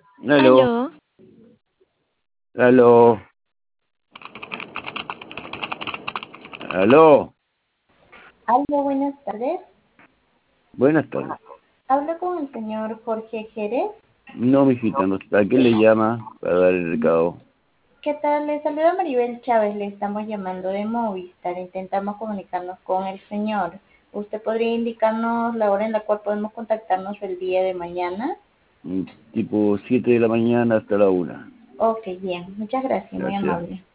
Aló, Aló, aló, aló. Aló, buenas tardes. Buenas tardes. Hablo con el señor Jorge Jerez. No, mijita, no está. ¿Quién le llama para dar el recado? ¿Qué tal? Le saluda Maribel Chávez. Le estamos llamando de Movistar. Intentamos comunicarnos con el señor. ¿Usted podría indicarnos la hora en la cual podemos contactarnos el día de mañana? Tipo 7 de la mañana hasta la 1. Ok, bien. Muchas gracias. Muy Gracias. amable.